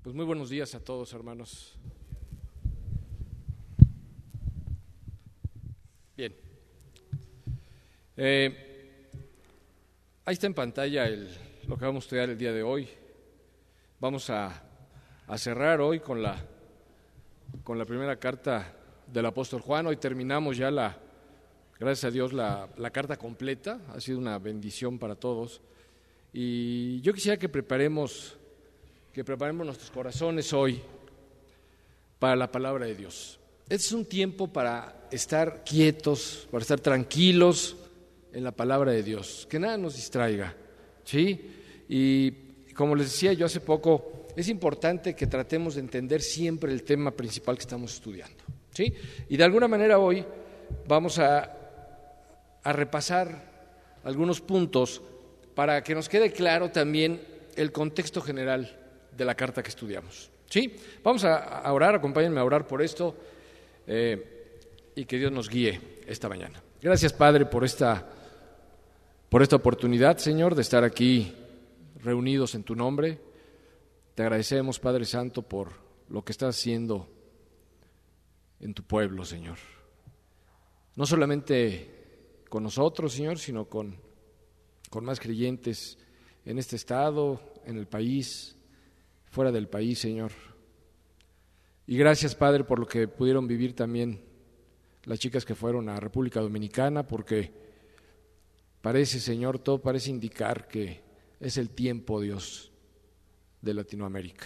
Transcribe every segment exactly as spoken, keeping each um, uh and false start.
Pues muy buenos días a todos, hermanos. Bien. Eh, ahí está en pantalla el, lo que vamos a estudiar el día de hoy. Vamos a, a cerrar hoy con la, con la primera carta del apóstol Juan. Hoy terminamos ya, la, gracias a Dios, la, la carta completa. Ha sido una bendición para todos. Y yo quisiera que preparemos... que preparemos nuestros corazones hoy para la palabra de Dios. Este es un tiempo para estar quietos, para estar tranquilos en la palabra de Dios, que nada nos distraiga, ¿sí? Y como les decía yo hace poco, es importante que tratemos de entender siempre el tema principal que estamos estudiando, ¿sí? Y de alguna manera hoy vamos a, a repasar algunos puntos para que nos quede claro también el contexto general de la carta que estudiamos, ¿sí? Vamos a, a orar, acompáñenme a orar por esto eh, y que Dios nos guíe esta mañana. Gracias, Padre, por esta, por esta oportunidad, Señor, de estar aquí reunidos en tu nombre. Te agradecemos, Padre Santo, por lo que estás haciendo en tu pueblo, Señor. No solamente con nosotros, Señor, sino con, con más creyentes en este estado, en el país, fuera del país, Señor. Y gracias, Padre, por lo que pudieron vivir también las chicas que fueron a República Dominicana, porque parece, Señor, todo parece indicar que es el tiempo, Dios, de Latinoamérica.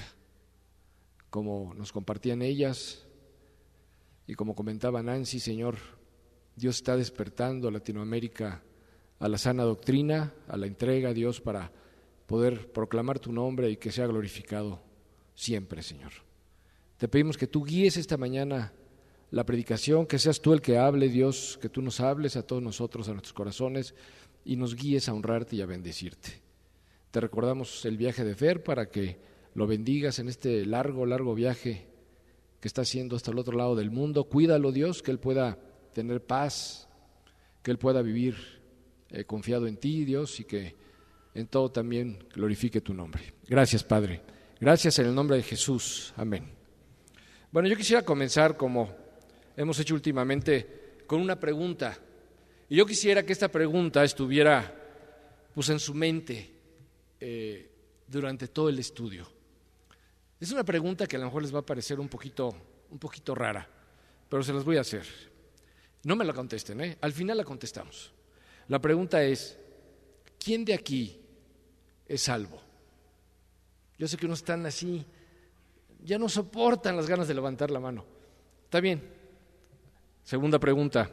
Como nos compartían ellas y como comentaba Nancy, Señor, Dios está despertando a Latinoamérica a la sana doctrina, a la entrega, Dios, para poder proclamar tu nombre y que sea glorificado siempre, Señor. Te pedimos que tú guíes esta mañana la predicación, que seas tú el que hable, Dios, que tú nos hables a todos nosotros, a nuestros corazones, y nos guíes a honrarte y a bendecirte. Te recordamos el viaje de Fer para que lo bendigas en este largo, largo viaje que está haciendo hasta el otro lado del mundo. Cuídalo, Dios, que él pueda tener paz, que él pueda vivir eh, confiado en ti, Dios, y que en todo también glorifique tu nombre. Gracias, Padre. Gracias en el nombre de Jesús. Amén. Bueno, yo quisiera comenzar, como hemos hecho últimamente, con una pregunta. Y yo quisiera que esta pregunta estuviera pues, en su mente eh, durante todo el estudio. Es una pregunta que a lo mejor les va a parecer un poquito, un poquito rara, pero se las voy a hacer. No me la contesten, ¿eh? Al final la contestamos. La pregunta es, ¿quién de aquí es salvo? Yo sé que unos están así, ya no soportan las ganas de levantar la mano. Está bien. Segunda pregunta,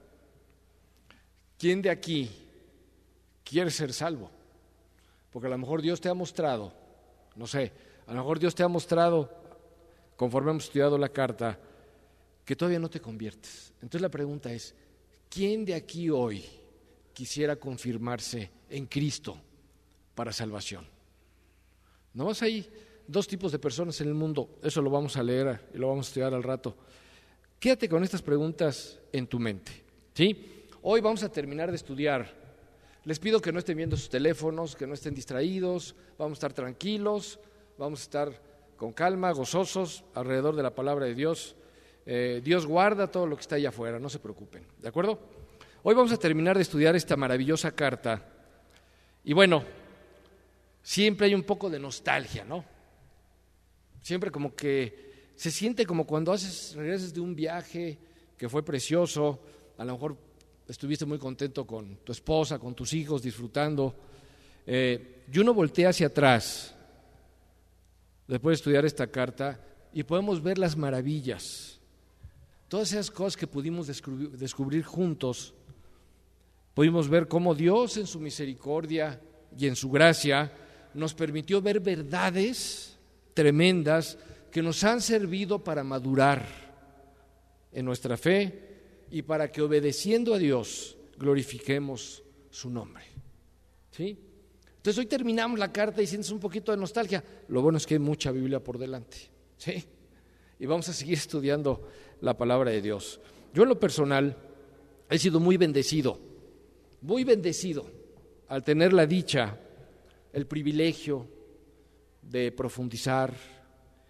¿quién de aquí quiere ser salvo? Porque a lo mejor Dios te ha mostrado, no sé, a lo mejor Dios te ha mostrado, conforme hemos estudiado la carta, que todavía no te conviertes. Entonces la pregunta es, ¿quién de aquí hoy quisiera confirmarse en Cristo para salvación? No más hay dos tipos de personas en el mundo, eso lo vamos a leer y lo vamos a estudiar al rato. Quédate con estas preguntas en tu mente, ¿sí? Hoy vamos a terminar de estudiar. Les pido que no estén viendo sus teléfonos, que no estén distraídos, vamos a estar tranquilos, vamos a estar con calma, gozosos, alrededor de la palabra de Dios. Eh, Dios guarda todo lo que está allá afuera, no se preocupen, ¿de acuerdo? Hoy vamos a terminar de estudiar esta maravillosa carta y bueno, siempre hay un poco de nostalgia, ¿no? Siempre como que se siente como cuando haces, regresas de un viaje que fue precioso, a lo mejor estuviste muy contento con tu esposa, con tus hijos, disfrutando, eh, y uno voltea hacia atrás después de estudiar esta carta y podemos ver las maravillas, todas esas cosas que pudimos descubrir, descubrir juntos. Pudimos ver cómo Dios en su misericordia y en su gracia nos permitió ver verdades tremendas que nos han servido para madurar en nuestra fe y para que obedeciendo a Dios glorifiquemos su nombre, ¿sí? Entonces hoy terminamos la carta y sientes un poquito de nostalgia. Lo bueno es que hay mucha Biblia por delante, ¿sí? Y vamos a seguir estudiando la palabra de Dios. Yo en lo personal he sido muy bendecido, muy bendecido al tener la dicha, el privilegio de profundizar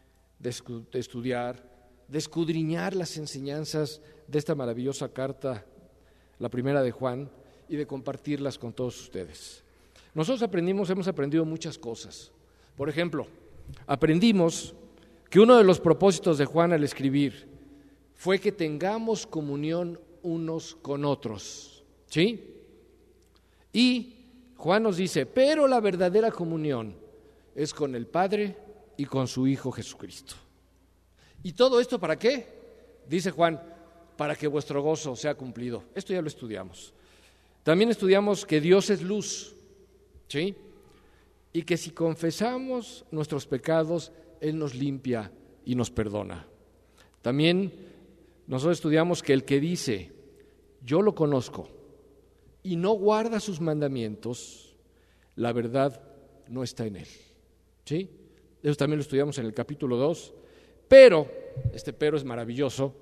de, de estudiar, de escudriñar las enseñanzas de esta maravillosa carta, la primera de Juan, y de compartirlas con todos ustedes. Nosotros aprendimos, hemos aprendido muchas cosas. Por ejemplo, aprendimos que uno de los propósitos de Juan al escribir fue que tengamos comunión unos con otros, ¿sí? Y Juan nos dice, pero la verdadera comunión es con el Padre y con su Hijo Jesucristo. ¿Y todo esto para qué? Dice Juan, para que vuestro gozo sea cumplido. Esto ya lo estudiamos. También estudiamos que Dios es luz, ¿sí? Y que si confesamos nuestros pecados, Él nos limpia y nos perdona. También nosotros estudiamos que el que dice, yo lo conozco, y no guarda sus mandamientos, la verdad no está en él, ¿sí? Eso también lo estudiamos en el capítulo dos, pero, este pero es maravilloso,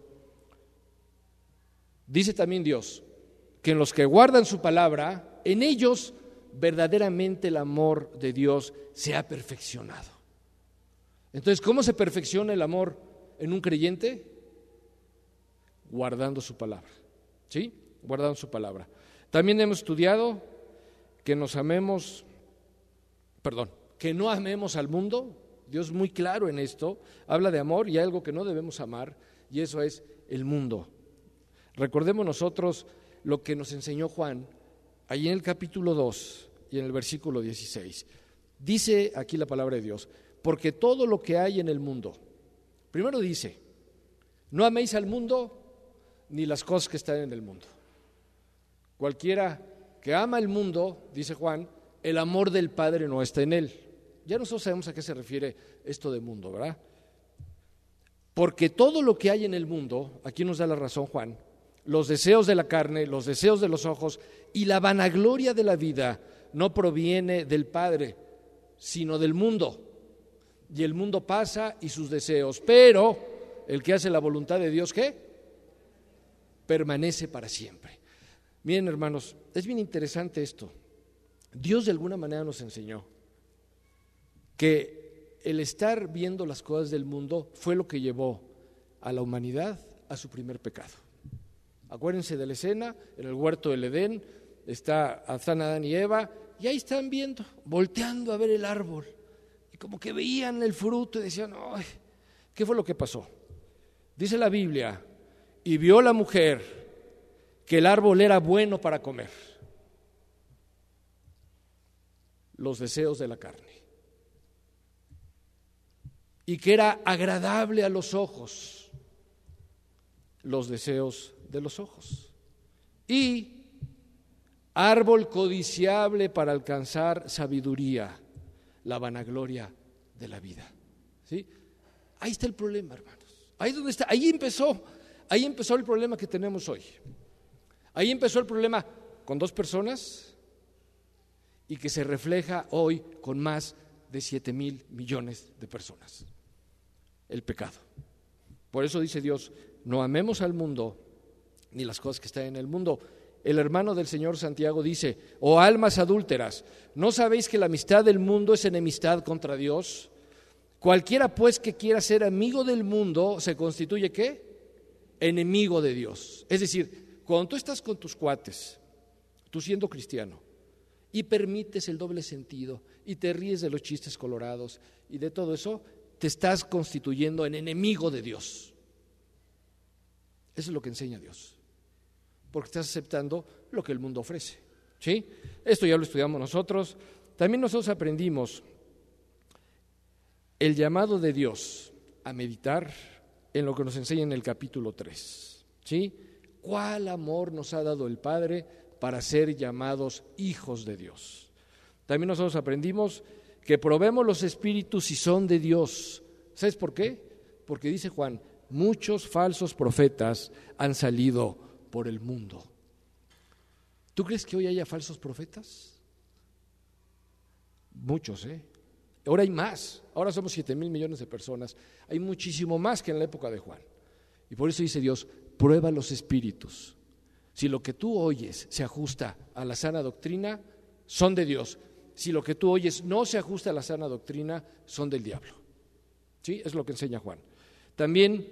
dice también Dios, que en los que guardan su palabra, en ellos verdaderamente el amor de Dios se ha perfeccionado. Entonces, ¿cómo se perfecciona el amor en un creyente? Guardando su palabra, ¿sí? Guardando su palabra. También hemos estudiado que nos amemos, perdón, que no amemos al mundo. Dios es muy claro en esto, habla de amor y hay algo que no debemos amar, y eso es el mundo. Recordemos nosotros lo que nos enseñó Juan, allí en el capítulo dos y en el versículo dieciséis. Dice aquí la palabra de Dios, porque todo lo que hay en el mundo, primero dice, no améis al mundo ni las cosas que están en el mundo. Cualquiera que ama el mundo, dice Juan, el amor del Padre no está en él. Ya nosotros sabemos a qué se refiere esto de mundo, ¿verdad? Porque todo lo que hay en el mundo, aquí nos da la razón Juan, los deseos de la carne, los deseos de los ojos y la vanagloria de la vida no proviene del Padre, sino del mundo. Y el mundo pasa y sus deseos, pero el que hace la voluntad de Dios, ¿qué? Permanece para siempre. Miren, hermanos, es bien interesante esto. Dios de alguna manera nos enseñó que el estar viendo las cosas del mundo fue lo que llevó a la humanidad a su primer pecado. Acuérdense de la escena, en el huerto del Edén, está Adán y Eva, y ahí están viendo, volteando a ver el árbol, y como que veían el fruto y decían, ¡ay! ¿Qué fue lo que pasó? Dice la Biblia, y vio la mujer que el árbol era bueno para comer, los deseos de la carne, y que era agradable a los ojos, los deseos de los ojos, y árbol codiciable para alcanzar sabiduría, la vanagloria de la vida. ¿Sí? Ahí está el problema, hermanos. Ahí donde está, ahí empezó, ahí empezó el problema que tenemos hoy. Ahí empezó el problema con dos personas y que se refleja hoy con más de siete mil millones de personas. El pecado. Por eso dice Dios, no amemos al mundo ni las cosas que están en el mundo. El hermano del Señor Santiago dice, oh almas adúlteras, ¿no sabéis que la amistad del mundo es enemistad contra Dios? Cualquiera pues que quiera ser amigo del mundo se constituye ¿qué? Enemigo de Dios. Es decir, cuando tú estás con tus cuates, tú siendo cristiano, y permites el doble sentido, y te ríes de los chistes colorados, y de todo eso, te estás constituyendo en enemigo de Dios. Eso es lo que enseña Dios, porque estás aceptando lo que el mundo ofrece, ¿sí? Esto ya lo estudiamos nosotros. También nosotros aprendimos el llamado de Dios a meditar en lo que nos enseña en el capítulo tres, ¿sí? ¿Cuál amor nos ha dado el Padre para ser llamados hijos de Dios? También nosotros aprendimos que probemos los espíritus si son de Dios. ¿Sabes por qué? Porque dice Juan, muchos falsos profetas han salido por el mundo. ¿Tú crees que hoy haya falsos profetas? Muchos, ¿eh? Ahora hay más, ahora somos siete mil millones de personas, hay muchísimo más que en la época de Juan. Y por eso dice Dios, prueba los espíritus. Si lo que tú oyes se ajusta a la sana doctrina, son de Dios. Si lo que tú oyes no se ajusta a la sana doctrina, son del diablo. Sí, es lo que enseña Juan. También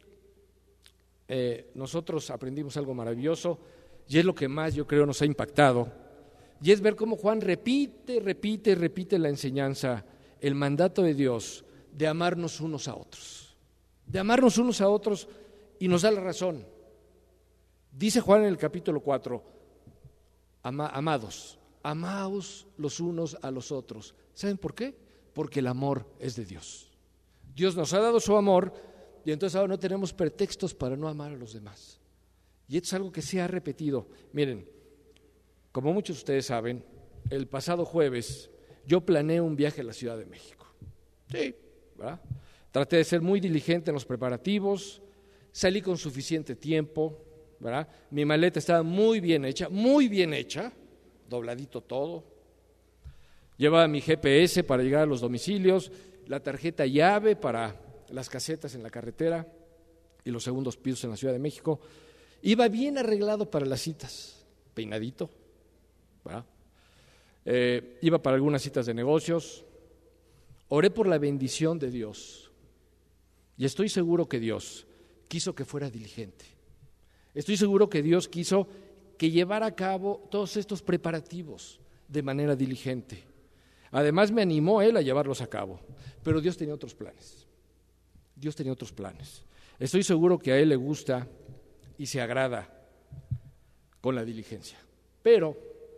eh, nosotros aprendimos algo maravilloso y es lo que más yo creo nos ha impactado, y es ver cómo Juan repite, repite, repite la enseñanza, el mandato de Dios de amarnos unos a otros, de amarnos unos a otros, y nos da la razón. Dice Juan en el capítulo cuatro, Ama, amados, amaos los unos a los otros. ¿Saben por qué? Porque el amor es de Dios. Dios nos ha dado su amor y entonces ahora no tenemos pretextos para no amar a los demás. Y esto es algo que se ha repetido. Miren, como muchos de ustedes saben, el pasado jueves yo planeé un viaje a la Ciudad de México. Sí, ¿verdad? Traté de ser muy diligente en los preparativos, salí con suficiente tiempo, ¿verdad? Mi maleta estaba muy bien hecha, muy bien hecha, dobladito todo. Llevaba mi G P S para llegar a los domicilios, la tarjeta llave para las casetas en la carretera y los segundos pisos en la Ciudad de México. Iba bien arreglado para las citas, peinadito, ¿verdad? Eh, iba para algunas citas de negocios. Oré por la bendición de Dios y estoy seguro que Dios quiso que fuera diligente. Estoy seguro que Dios quiso que llevara a cabo todos estos preparativos de manera diligente. Además me animó Él a llevarlos a cabo, pero Dios tenía otros planes. Dios tenía otros planes. Estoy seguro que a Él le gusta y se agrada con la diligencia. Pero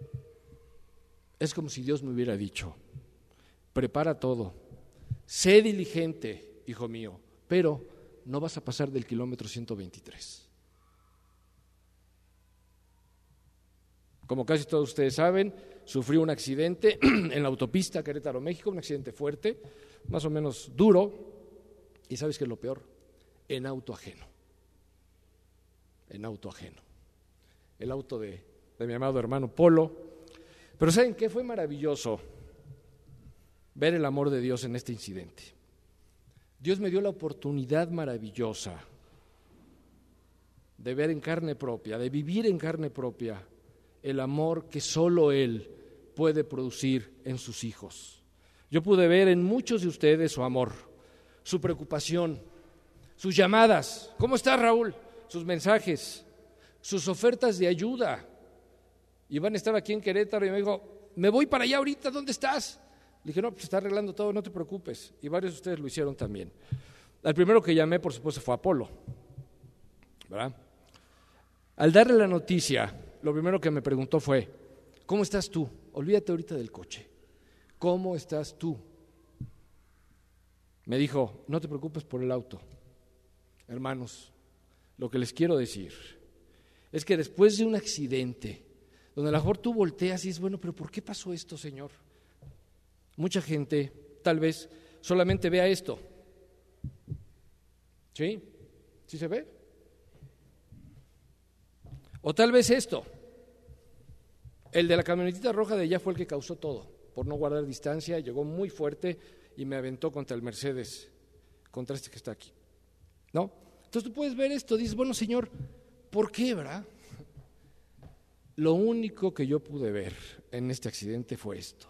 es como si Dios me hubiera dicho, prepara todo, sé diligente, hijo mío, pero no vas a pasar del kilómetro ciento veintitrés. Como casi todos ustedes saben, sufrí un accidente en la autopista Querétaro-México, un accidente fuerte, más o menos duro, y ¿sabes qué es lo peor? En auto ajeno. En auto ajeno. El auto de, de mi amado hermano Polo. Pero ¿saben qué? Fue maravilloso ver el amor de Dios en este incidente. Dios me dio la oportunidad maravillosa de ver en carne propia, de vivir en carne propia el amor que solo Él puede producir en sus hijos. Yo pude ver en muchos de ustedes su amor, su preocupación, sus llamadas. ¿Cómo estás, Raúl? Sus mensajes, sus ofertas de ayuda. Iván estaba aquí en Querétaro y me dijo, me voy para allá ahorita, ¿dónde estás? Le dije, no, pues está arreglando todo, no te preocupes. Y varios de ustedes lo hicieron también. Al primero que llamé, por supuesto, fue Apolo, ¿verdad? Al darle la noticia, lo primero que me preguntó fue, ¿cómo estás tú? Olvídate ahorita del coche. ¿Cómo estás tú? Me dijo, no te preocupes por el auto. Hermanos, lo que les quiero decir es que después de un accidente, donde a lo mejor tú volteas y dices, bueno, pero ¿por qué pasó esto, Señor? Mucha gente tal vez solamente vea esto. ¿Sí? ¿Sí se ve? O tal vez esto. El de la camionetita roja de allá fue el que causó todo. Por no guardar distancia, llegó muy fuerte y me aventó contra el Mercedes, contra este que está aquí. ¿No? Entonces tú puedes ver esto, dices, bueno, Señor, ¿por qué, verdad? Lo único que yo pude ver en este accidente fue esto.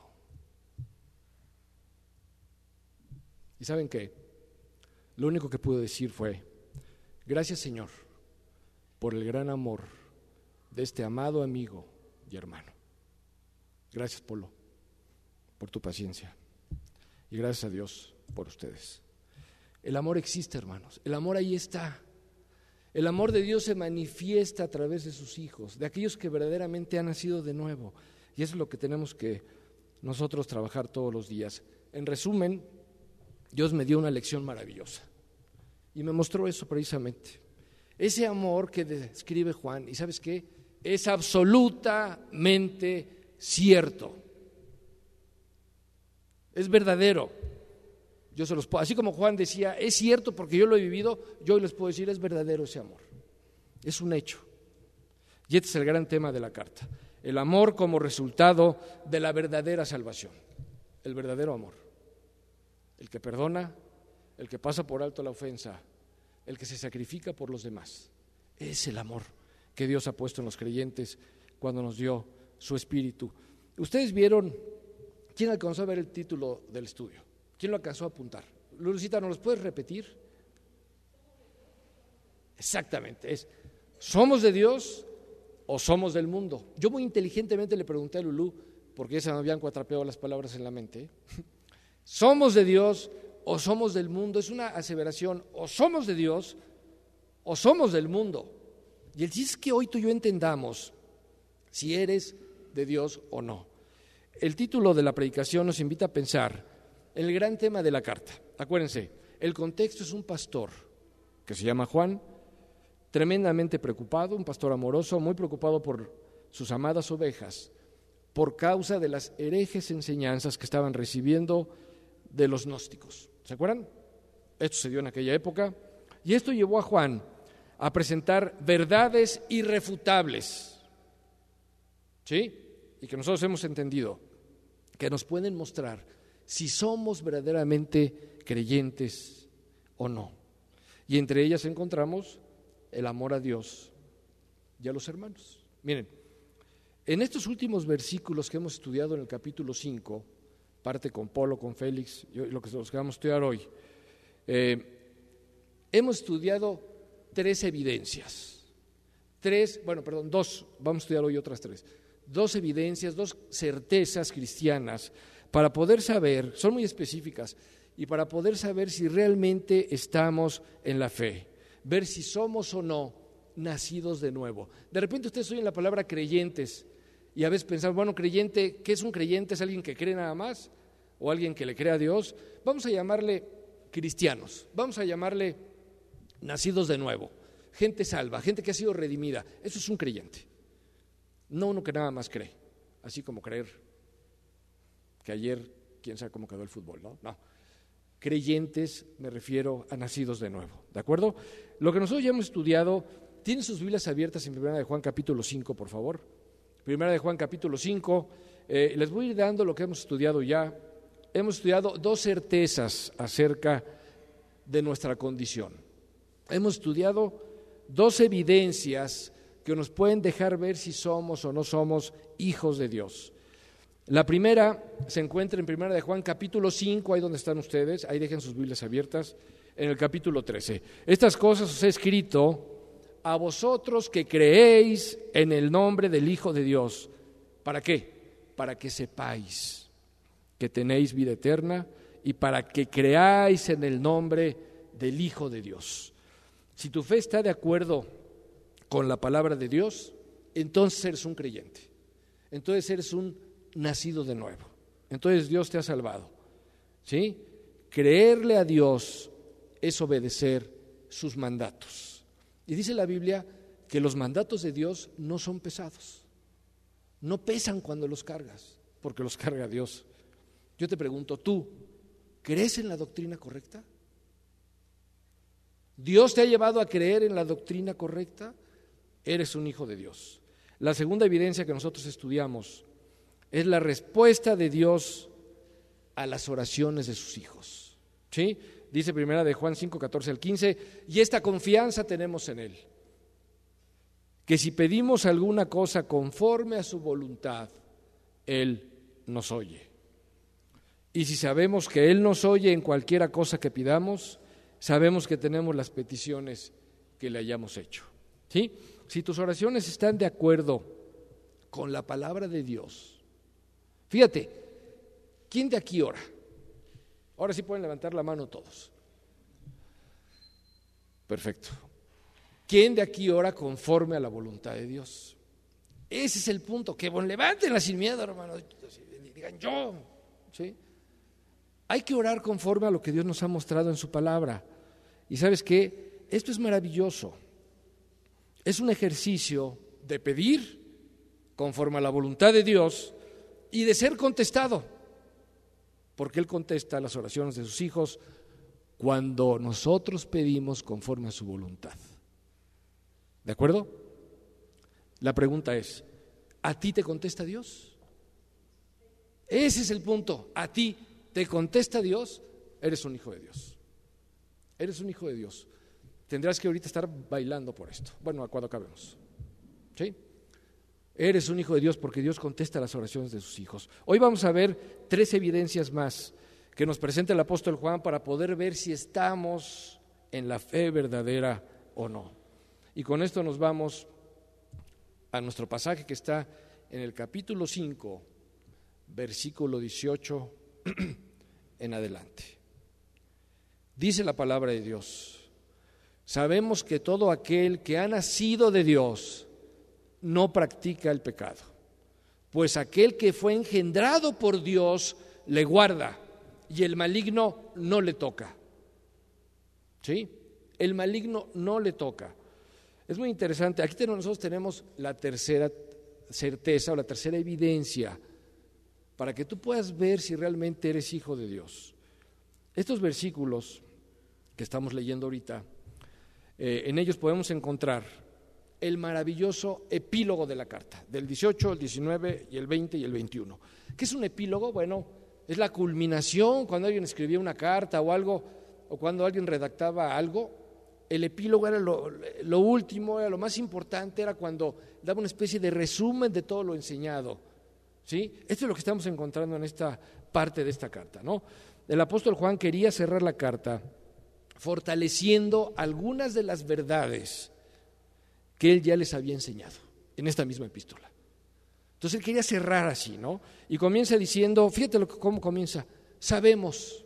¿Y saben qué? Lo único que pude decir fue, gracias, Señor, por el gran amor de este amado amigo y hermano. Gracias, Polo, por tu paciencia. Y gracias a Dios por ustedes. El amor existe, hermanos. El amor ahí está. El amor de Dios se manifiesta a través de sus hijos, de aquellos que verdaderamente han nacido de nuevo. Y eso es lo que tenemos que nosotros trabajar todos los días. En resumen, Dios me dio una lección maravillosa y me mostró eso precisamente. Ese amor que describe Juan, ¿y sabes qué? Es absolutamente cierto. Es verdadero. Yo se los puedo, así como Juan decía, es cierto porque yo lo he vivido, yo hoy les puedo decir, es verdadero ese amor. Es un hecho. Y este es el gran tema de la carta. El amor como resultado de la verdadera salvación. El verdadero amor. El que perdona, el que pasa por alto la ofensa, el que se sacrifica por los demás. Es el amor que Dios ha puesto en los creyentes cuando nos dio su Espíritu. Ustedes vieron, ¿quién alcanzó a ver el título del estudio? ¿Quién lo alcanzó a apuntar? Lulucita, ¿nos los puedes repetir? Exactamente, es ¿somos de Dios o somos del mundo? Yo muy inteligentemente le pregunté a Lulú, porque ya se me habían cuatrapeado las palabras en la mente, ¿eh? ¿Somos de Dios o somos del mundo? Es una aseveración, o somos de Dios o somos del mundo. Y el chiste es que hoy tú y yo entendamos si eres de Dios o no. El título de la predicación nos invita a pensar en el gran tema de la carta. Acuérdense, el contexto es un pastor que se llama Juan, tremendamente preocupado, un pastor amoroso, muy preocupado por sus amadas ovejas, por causa de las herejes enseñanzas que estaban recibiendo de los gnósticos. ¿Se acuerdan? Esto se dio en aquella época, y esto llevó a Juan a presentar verdades irrefutables, ¿sí? Y que nosotros hemos entendido, que nos pueden mostrar si somos verdaderamente creyentes o no. Y entre ellas encontramos el amor a Dios y a los hermanos. Miren, en estos últimos versículos que hemos estudiado en el capítulo cinco, parte con Polo, con Félix, y lo que los que vamos a estudiar hoy, eh, hemos estudiado tres evidencias, tres, bueno, perdón, dos, vamos a estudiar hoy otras tres, dos evidencias, dos certezas cristianas para poder saber, son muy específicas, y para poder saber si realmente estamos en la fe, ver si somos o no nacidos de nuevo. De repente ustedes oyen la palabra creyentes y a veces pensamos, bueno, creyente, ¿qué es un creyente? ¿Es alguien que cree nada más? ¿O alguien que le cree a Dios? Vamos a llamarle cristianos, vamos a llamarle nacidos de nuevo, gente salva, gente que ha sido redimida. Eso es un creyente, no uno que nada más cree, así como creer que ayer, quién sabe cómo quedó el fútbol, ¿no? No. Creyentes, me refiero a nacidos de nuevo, ¿de acuerdo? Lo que nosotros ya hemos estudiado, tienen sus Biblias abiertas en Primera de Juan capítulo cinco, por favor. Primera de Juan capítulo cinco, eh, les voy a ir dando lo que hemos estudiado ya. Hemos estudiado dos certezas acerca de nuestra condición. Hemos estudiado dos evidencias que nos pueden dejar ver si somos o no somos hijos de Dios. La primera se encuentra en Primera de Juan capítulo cinco, ahí donde están ustedes, ahí dejen sus Biblias abiertas, en el capítulo trece. Estas cosas os he escrito a vosotros que creéis en el nombre del Hijo de Dios. ¿Para qué? Para que sepáis que tenéis vida eterna y para que creáis en el nombre del Hijo de Dios. Si tu fe está de acuerdo con la palabra de Dios, entonces eres un creyente, entonces eres un nacido de nuevo, entonces Dios te ha salvado, ¿sí? Creerle a Dios es obedecer sus mandatos. Y dice la Biblia que los mandatos de Dios no son pesados, no pesan cuando los cargas, porque los carga Dios. Yo te pregunto, ¿tú crees en la doctrina correcta? ¿Dios te ha llevado a creer en la doctrina correcta? Eres un hijo de Dios. La segunda evidencia que nosotros estudiamos es la respuesta de Dios a las oraciones de sus hijos, ¿sí? Dice Primera de Juan cinco, catorce al quince, y esta confianza tenemos en Él, que si pedimos alguna cosa conforme a su voluntad, Él nos oye. Y si sabemos que Él nos oye en cualquiera cosa que pidamos, sabemos que tenemos las peticiones que le hayamos hecho, ¿sí? Si tus oraciones están de acuerdo con la palabra de Dios, fíjate, ¿quién de aquí ora? Ahora sí pueden levantar la mano todos. Perfecto. ¿Quién de aquí ora conforme a la voluntad de Dios? Ese es el punto. Que bueno, levántenla sin miedo, hermano. Digan yo, ¿sí? Hay que orar conforme a lo que Dios nos ha mostrado en su palabra. Y ¿sabes qué? Esto es maravilloso. Es un ejercicio de pedir conforme a la voluntad de Dios y de ser contestado, porque Él contesta las oraciones de sus hijos cuando nosotros pedimos conforme a su voluntad. ¿De acuerdo? La pregunta es, ¿a ti te contesta Dios? Ese es el punto. ¿A ti te contesta Dios? Eres un hijo de Dios. Eres un hijo de Dios. Tendrás que ahorita estar bailando por esto. Bueno, cuando acabemos. ¿Sí? Eres un hijo de Dios porque Dios contesta las oraciones de sus hijos. Hoy vamos a ver tres evidencias más que nos presenta el apóstol Juan para poder ver si estamos en la fe verdadera o no. Y con esto nos vamos a nuestro pasaje que está en el capítulo cinco, versículo dieciocho en adelante. Dice la palabra de Dios: sabemos que todo aquel que ha nacido de Dios no practica el pecado, pues aquel que fue engendrado por Dios le guarda y el maligno no le toca. ¿Sí? El maligno no le toca. Es muy interesante. Aquí nosotros tenemos la tercera certeza o la tercera evidencia para que tú puedas ver si realmente eres hijo de Dios. Estos versículos que estamos leyendo ahorita, eh, en ellos podemos encontrar el maravilloso epílogo de la carta, del dieciocho, el diecinueve y el veinte y el veintiuno. ¿Qué es un epílogo? Bueno, es la culminación cuando alguien escribía una carta o algo, o cuando alguien redactaba algo. El epílogo era lo, lo último, era lo más importante, era cuando daba una especie de resumen de todo lo enseñado. ¿Sí? Esto es lo que estamos encontrando en esta parte de esta carta, ¿no? El apóstol Juan quería cerrar la carta fortaleciendo algunas de las verdades que él ya les había enseñado en esta misma epístola. Entonces él quería cerrar así, ¿no? Y comienza diciendo, fíjate lo que, cómo comienza: sabemos,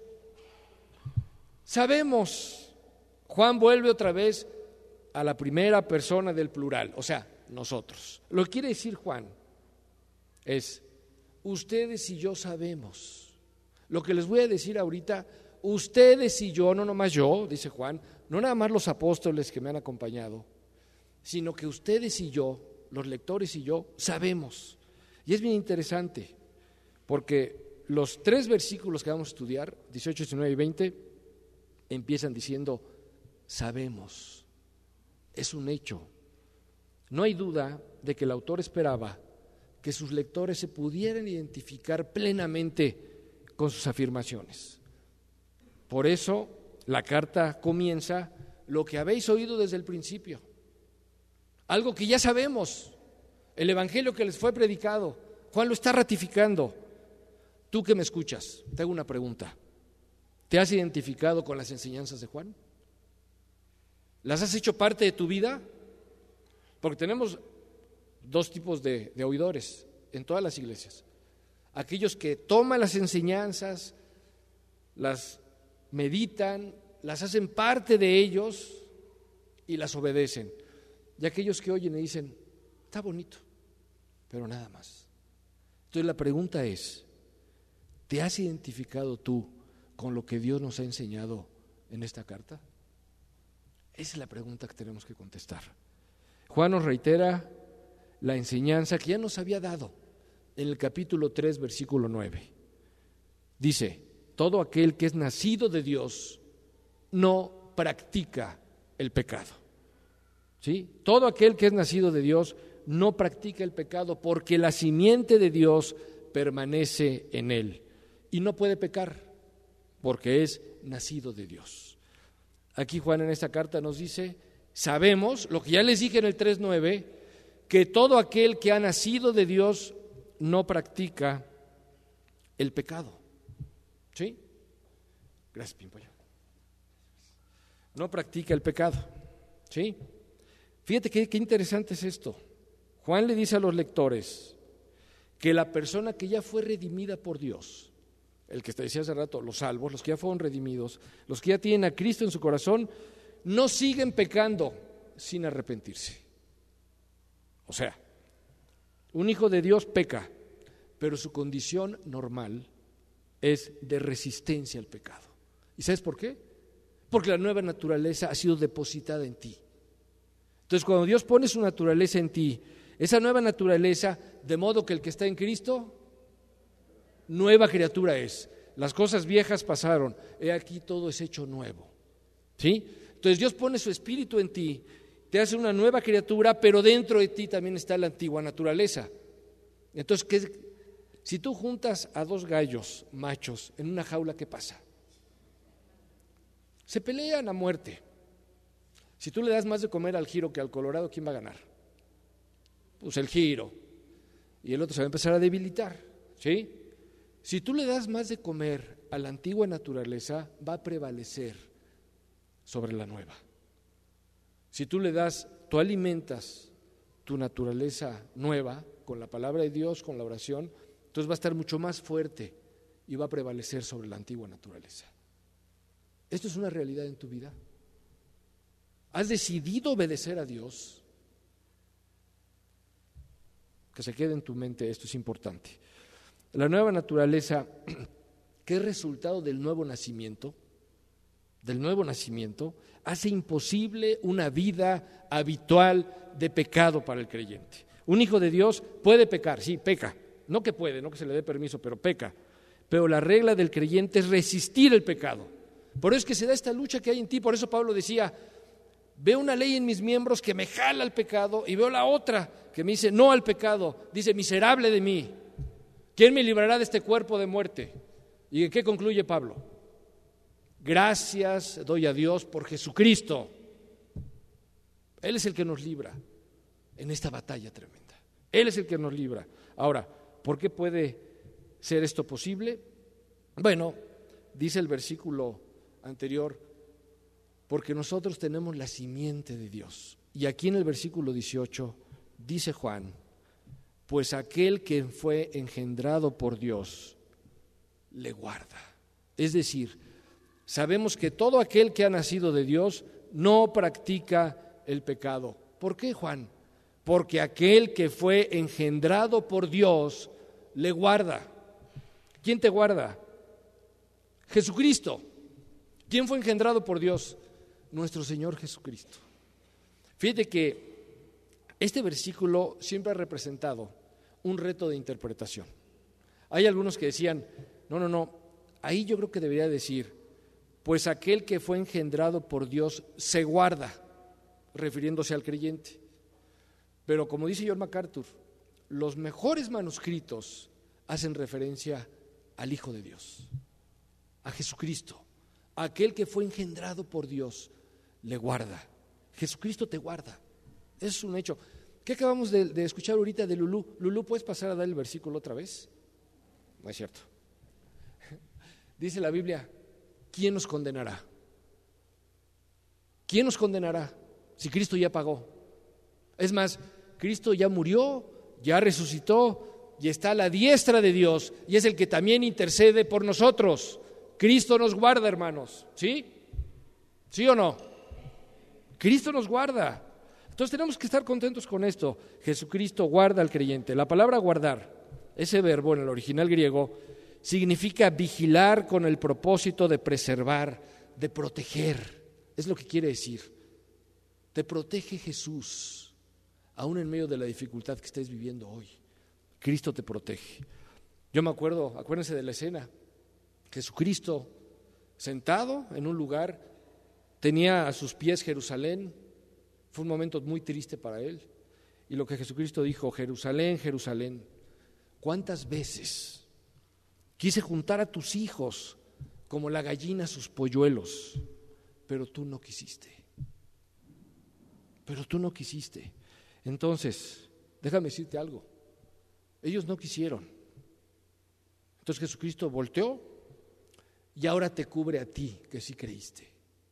sabemos. Juan vuelve otra vez a la primera persona del plural, o sea, nosotros. Lo que quiere decir Juan es: ustedes y yo sabemos. Lo que les voy a decir ahorita, ustedes y yo, no nomás yo, dice Juan, no nada más los apóstoles que me han acompañado, sino que ustedes y yo, los lectores y yo, sabemos. Y es bien interesante, porque los tres versículos que vamos a estudiar, dieciocho, diecinueve y veinte, empiezan diciendo: sabemos. Es un hecho. No hay duda de que el autor esperaba que sus lectores se pudieran identificar plenamente con sus afirmaciones. Por eso la carta comienza: lo que habéis oído desde el principio, algo que ya sabemos, el evangelio que les fue predicado. Juan lo está ratificando. Tú que me escuchas, te hago una pregunta: ¿te has identificado con las enseñanzas de Juan? ¿Las has hecho parte de tu vida? Porque tenemos dos tipos de, de oidores en todas las iglesias: aquellos que toman las enseñanzas, las meditan, las hacen parte de ellos y las obedecen, y aquellos que oyen y dicen: está bonito, pero nada más. Entonces la pregunta es: ¿te has identificado tú con lo que Dios nos ha enseñado en esta carta? Esa es la pregunta que tenemos que contestar. Juan nos reitera la enseñanza que ya nos había dado en el capítulo tres, versículo nueve. Dice: todo aquel que es nacido de Dios no practica el pecado. ¿Sí? Todo aquel que es nacido de Dios no practica el pecado, porque la simiente de Dios permanece en él y no puede pecar porque es nacido de Dios. Aquí Juan en esta carta nos dice: sabemos, lo que ya les dije en el tres nueve, que todo aquel que ha nacido de Dios no practica el pecado. ¿Sí? Gracias, Pimpollo. No practica el pecado. ¿Sí? Fíjate qué, qué interesante es esto. Juan le dice a los lectores que la persona que ya fue redimida por Dios, el que te decía hace rato, los salvos, los que ya fueron redimidos, los que ya tienen a Cristo en su corazón, no siguen pecando sin arrepentirse. O sea, un hijo de Dios peca, pero su condición normal es de resistencia al pecado. ¿Y sabes por qué? Porque la nueva naturaleza ha sido depositada en ti. Entonces, cuando Dios pone su naturaleza en ti, esa nueva naturaleza, de modo que el que está en Cristo, nueva criatura es. Las cosas viejas pasaron, he aquí todo es hecho nuevo. ¿Sí? Entonces Dios pone su espíritu en ti, te hace una nueva criatura, pero dentro de ti también está la antigua naturaleza. Entonces, ¿qué? Si tú juntas a dos gallos machos en una jaula, ¿qué pasa? Se pelean a muerte. Si tú le das más de comer al giro que al colorado, ¿quién va a ganar? Pues el giro. Y el otro se va a empezar a debilitar, ¿sí? Si tú le das más de comer a la antigua naturaleza va a prevalecer sobre la nueva. Si tú le das, tú alimentas tu naturaleza nueva con la palabra de Dios, con la oración, entonces va a estar mucho más fuerte y va a prevalecer sobre la antigua naturaleza. ¿Esto es una realidad en tu vida? ¿Has decidido obedecer a Dios? Que se quede en tu mente, esto es importante. La nueva naturaleza, que es resultado del nuevo nacimiento, del nuevo nacimiento, hace imposible una vida habitual de pecado para el creyente. Un hijo de Dios puede pecar, sí, peca, no que puede, no que se le dé permiso, pero peca. Pero la regla del creyente es resistir el pecado. Por eso es que se da esta lucha que hay en ti. Por eso Pablo decía, veo una ley en mis miembros que me jala al pecado y veo la otra que me dice no al pecado. Dice, miserable de mí, ¿quién me librará de este cuerpo de muerte? ¿Y en qué concluye Pablo? Gracias doy a Dios por Jesucristo. Él es el que nos libra en esta batalla tremenda. Él es el que nos libra. Ahora, ¿por qué puede ser esto posible? Bueno, dice el versículo anterior, porque nosotros tenemos la simiente de Dios. Y aquí en el versículo dieciocho dice Juan, pues aquel que fue engendrado por Dios le guarda. Es decir, sabemos que todo aquel que ha nacido de Dios no practica el pecado. ¿Por qué, Juan? Porque aquel que fue engendrado por Dios le guarda. ¿Quién te guarda? Jesucristo. ¿Quién fue engendrado por Dios? Nuestro Señor Jesucristo. Fíjate que este versículo siempre ha representado un reto de interpretación. Hay algunos que decían, no, no, no, ahí yo creo que debería decir, pues aquel que fue engendrado por Dios se guarda, refiriéndose al creyente. Pero como dice John MacArthur, los mejores manuscritos hacen referencia al Hijo de Dios, a Jesucristo. Aquel que fue engendrado por Dios le guarda. Jesucristo te guarda. Eso es un hecho. ¿Qué acabamos de, de escuchar ahorita de Lulú? Lulú, ¿puedes pasar a dar el versículo otra vez? No es cierto. Dice la Biblia, ¿quién nos condenará? ¿Quién nos condenará si Cristo ya pagó? Es más, Cristo ya murió, ya resucitó y está a la diestra de Dios y es el que también intercede por nosotros. Cristo nos guarda, hermanos, ¿sí? ¿Sí o no? Cristo nos guarda. Entonces tenemos que estar contentos con esto. Jesucristo guarda al creyente. La palabra guardar, ese verbo en el original griego, significa vigilar con el propósito de preservar, de proteger. Es lo que quiere decir. Te protege Jesús, aún en medio de la dificultad que estés viviendo hoy. Cristo te protege. Yo me acuerdo, acuérdense de la escena. Jesucristo sentado en un lugar, tenía a sus pies Jerusalén, fue un momento muy triste para él, y lo que Jesucristo dijo, Jerusalén, Jerusalén, ¿cuántas veces quise juntar a tus hijos como la gallina sus polluelos, pero tú no quisiste, pero tú no quisiste? Entonces, déjame decirte algo, ellos no quisieron, entonces Jesucristo volteó, y ahora te cubre a ti, que sí creíste.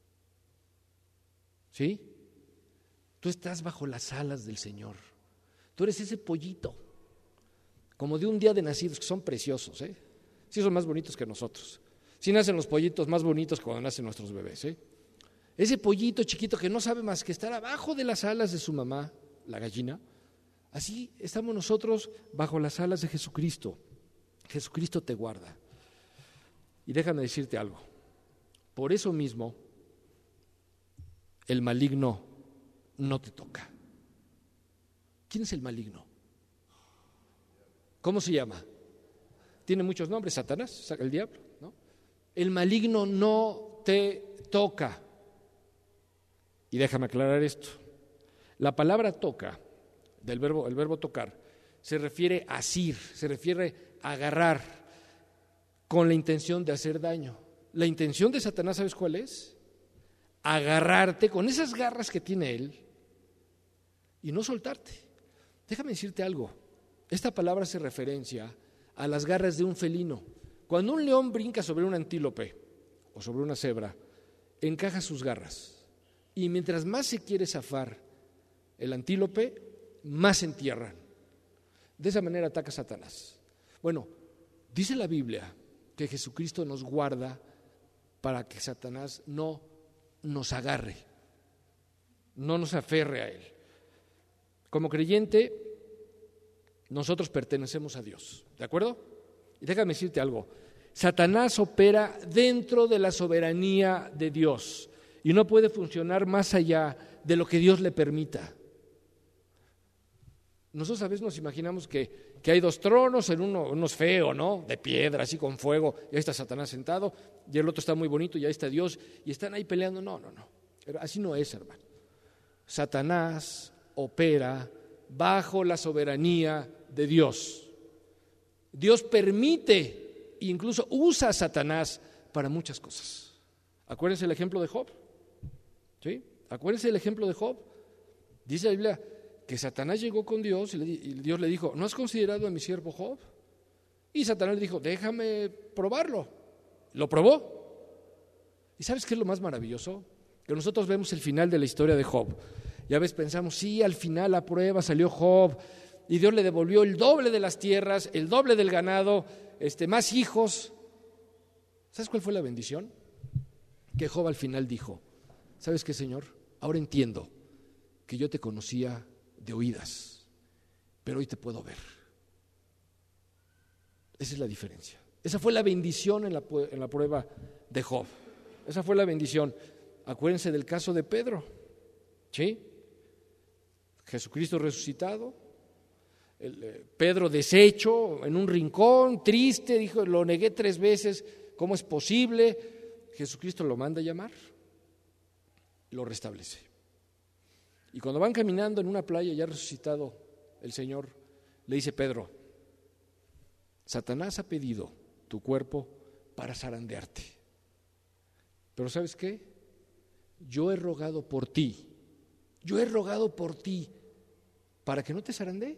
¿Sí? Tú estás bajo las alas del Señor. Tú eres ese pollito, como de un día de nacidos, que son preciosos, ¿eh? Sí son más bonitos que nosotros. Sí nacen los pollitos más bonitos cuando nacen nuestros bebés, ¿eh? Ese pollito chiquito que no sabe más que estar abajo de las alas de su mamá, la gallina. Así estamos nosotros bajo las alas de Jesucristo. Jesucristo te guarda. Y déjame decirte algo, por eso mismo el maligno no te toca. ¿Quién es el maligno? ¿Cómo se llama? Tiene muchos nombres, Satanás, el diablo, ¿no? El maligno no te toca. Y déjame aclarar esto, la palabra toca, del verbo, el verbo tocar, se refiere a asir, se refiere a agarrar, con la intención de hacer daño. La intención de Satanás, ¿sabes cuál es? Agarrarte con esas garras que tiene él y no soltarte. Déjame decirte algo, esta palabra hace referencia a las garras de un felino. Cuando un león brinca sobre un antílope o sobre una cebra, encaja sus garras y mientras más se quiere zafar el antílope, más se entierran. De esa manera ataca Satanás. Bueno, dice la Biblia que Jesucristo nos guarda para que Satanás no nos agarre, no nos aferre a él. Como creyente, nosotros pertenecemos a Dios, ¿de acuerdo? Y déjame decirte algo, Satanás opera dentro de la soberanía de Dios y no puede funcionar más allá de lo que Dios le permita. Nosotros a veces nos imaginamos que, que hay dos tronos, en uno, uno es feo, ¿no? De piedra, así con fuego, y ahí está Satanás sentado, y el otro está muy bonito, y ahí está Dios, y están ahí peleando. No, no, no, así no es, hermano. Satanás opera bajo la soberanía de Dios. Dios permite, incluso usa a Satanás para muchas cosas. Acuérdense el ejemplo de Job, ¿sí? Acuérdense el ejemplo de Job. Dice la Biblia que Satanás llegó con Dios y, le, y Dios le dijo, ¿no has considerado a mi siervo Job? Y Satanás le dijo, déjame probarlo. Lo probó. ¿Y sabes qué es lo más maravilloso? Que nosotros vemos el final de la historia de Job. Ya ves, pensamos, sí, al final la prueba salió Job y Dios le devolvió el doble de las tierras, el doble del ganado, este, más hijos. ¿Sabes cuál fue la bendición? Que Job al final dijo, ¿sabes qué, Señor? Ahora entiendo que yo te conocía de oídas, pero hoy te puedo ver. Esa es la diferencia. Esa fue la bendición en la, en la prueba de Job. Esa fue la bendición. Acuérdense del caso de Pedro, ¿sí? Jesucristo resucitado, el, eh, Pedro deshecho en un rincón, triste, dijo, lo negué tres veces, ¿cómo es posible? Jesucristo lo manda a llamar, lo restablece. Y cuando van caminando en una playa ya resucitado el Señor, le dice Pedro, Satanás ha pedido tu cuerpo para zarandearte. Pero ¿sabes qué? Yo he rogado por ti, yo he rogado por ti para que no te zarandee,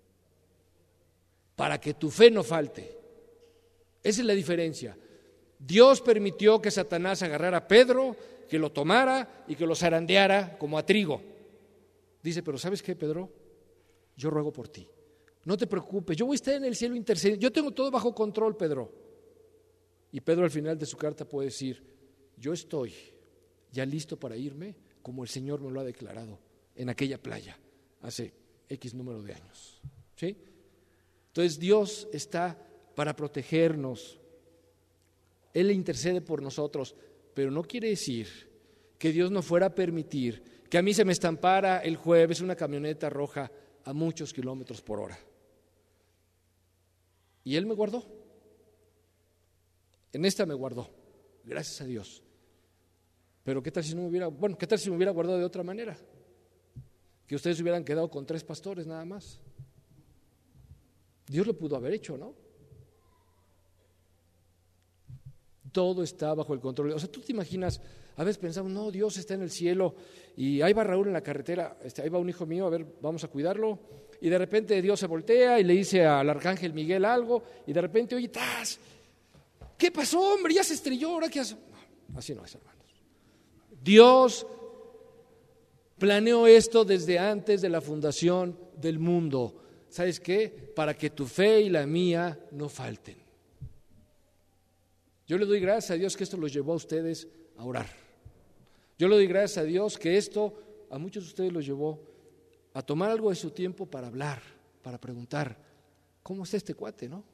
para que tu fe no falte. Esa es la diferencia. Dios permitió que Satanás agarrara a Pedro, que lo tomara y que lo zarandeara como a trigo. Dice, pero ¿sabes qué, Pedro? Yo ruego por ti. No te preocupes, yo voy a estar en el cielo intercediendo. Yo tengo todo bajo control, Pedro. Y Pedro al final de su carta puede decir, yo estoy ya listo para irme como el Señor me lo ha declarado en aquella playa hace X número de años. ¿Sí? Entonces Dios está para protegernos. Él intercede por nosotros, pero no quiere decir que Dios no fuera a permitir que a mí se me estampara el jueves una camioneta roja a muchos kilómetros por hora. Y Él me guardó. En esta me guardó, gracias a Dios. Pero ¿qué tal si no me hubiera, bueno, qué tal si me hubiera guardado de otra manera? Que ustedes hubieran quedado con tres pastores nada más. Dios lo pudo haber hecho, ¿no? Todo está bajo el control. O sea, tú te imaginas, a veces pensamos, no, Dios está en el cielo y ahí va Raúl en la carretera, este, ahí va un hijo mío, a ver, vamos a cuidarlo. Y de repente Dios se voltea y le dice al arcángel Miguel algo y de repente, oye, ¡tas! ¿Qué pasó, hombre? Ya se estrelló, ¿ahora qué hace? No, así no es, hermanos. Dios planeó esto desde antes de la fundación del mundo. ¿Sabes qué? Para que tu fe y la mía no falten. Yo le doy gracias a Dios que esto los llevó a ustedes a orar. Yo le doy gracias a Dios que esto a muchos de ustedes los llevó a tomar algo de su tiempo para hablar, para preguntar, ¿cómo está este cuate, no?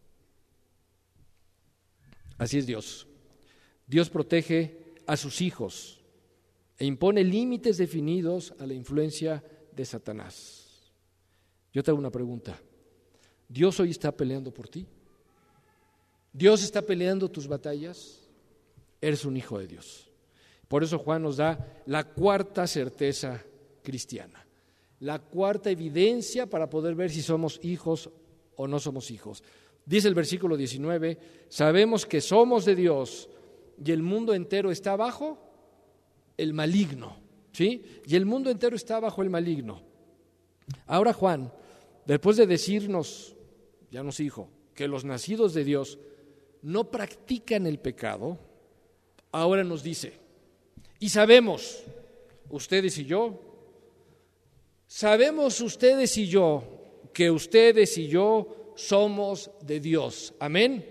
Así es Dios. Dios protege a sus hijos e impone límites definidos a la influencia de Satanás. Yo te hago una pregunta. ¿Dios hoy está peleando por ti? ¿Dios está peleando tus batallas? Eres un hijo de Dios. Por eso Juan nos da la cuarta certeza cristiana, la cuarta evidencia para poder ver si somos hijos o no somos hijos. Dice el versículo diecinueve, sabemos que somos de Dios y el mundo entero está bajo el maligno, ¿sí? Y el mundo entero está bajo el maligno. Ahora Juan, después de decirnos, ya nos dijo, que los nacidos de Dios no practican el pecado, ahora nos dice, y sabemos, ustedes y yo, sabemos ustedes y yo, que ustedes y yo somos de Dios. Amén.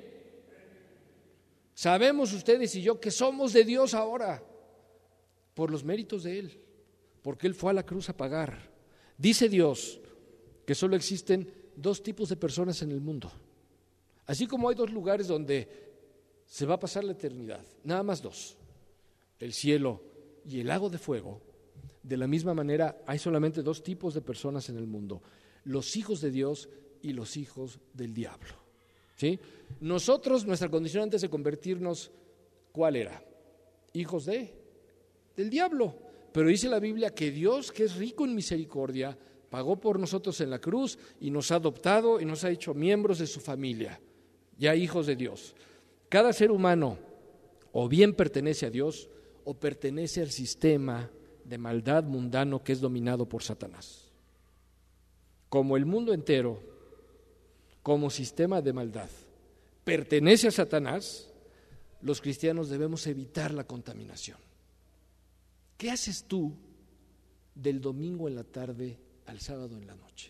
Sabemos ustedes y yo que somos de Dios ahora, por los méritos de Él, porque Él fue a la cruz a pagar. Dice Dios que solo existen dos tipos de personas en el mundo. Así como hay dos lugares donde se va a pasar la eternidad, nada más dos, el cielo y el lago de fuego, de la misma manera hay solamente dos tipos de personas en el mundo, los hijos de Dios y los hijos del diablo. ¿Sí? Nosotros, nuestra condición antes de convertirnos, ¿cuál era? Hijos de, del diablo. Pero dice la Biblia que Dios, que es rico en misericordia, pagó por nosotros en la cruz y nos ha adoptado y nos ha hecho miembros de su familia, ya hijos de Dios. Cada ser humano o bien pertenece a Dios o pertenece al sistema de maldad mundano que es dominado por Satanás. Como el mundo entero, como sistema de maldad, pertenece a Satanás, los cristianos debemos evitar la contaminación. ¿Qué haces tú del domingo en la tarde al sábado en la noche?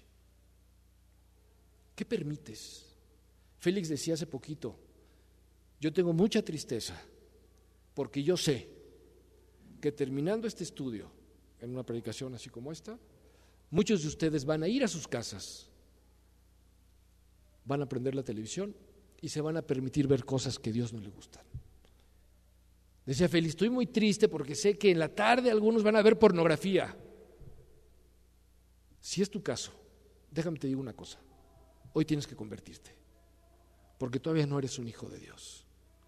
¿Qué permites? Félix decía hace poquito, yo tengo mucha tristeza porque yo sé que terminando este estudio, en una predicación así como esta, muchos de ustedes van a ir a sus casas, van a prender la televisión y se van a permitir ver cosas que a Dios no le gustan. Decía Félix, estoy muy triste porque sé que en la tarde algunos van a ver pornografía. Si es tu caso, déjame te digo una cosa, hoy tienes que convertirte, porque todavía no eres un hijo de Dios.